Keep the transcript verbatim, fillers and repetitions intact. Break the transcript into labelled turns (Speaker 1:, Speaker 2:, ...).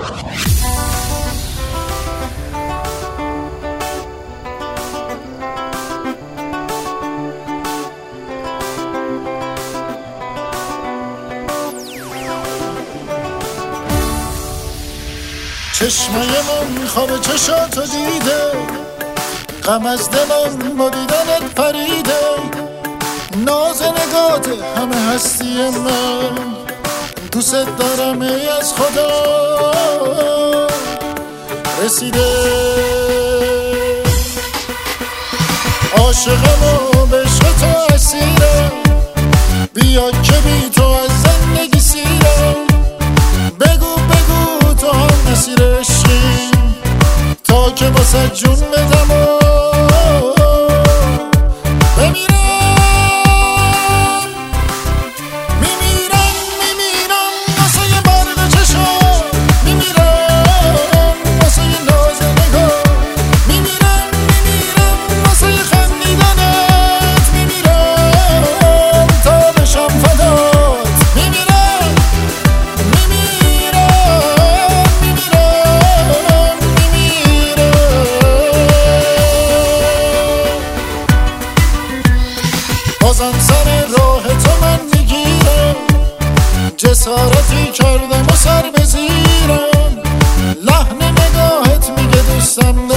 Speaker 1: چشمه من خواب چشاتو دیده، غم از دلم با دیدنت پریده، ناز نگات همه هستی من، دوست دارم ای از خدا رسیده. عاشقم و به عشق تو اسیرم، بیا که بی تو از زندگی سیرم، بگو بگو تو هم مسیر عشقی تا که واسه جون بدم و بمیرم. میمیرم میمیرم واسه یه برد چشم، میمیرم واسه یه ناز نگاه، میمیرم میمیرم واسه یه خندیدنت، میمیرم تا بشم فدات، میمیرم میمیرم میمیرم میمیرم. بازم سر راه تو من میگیرم، جسارتی کردم و سر بزیرم، لحن نگاهت میگه دوستم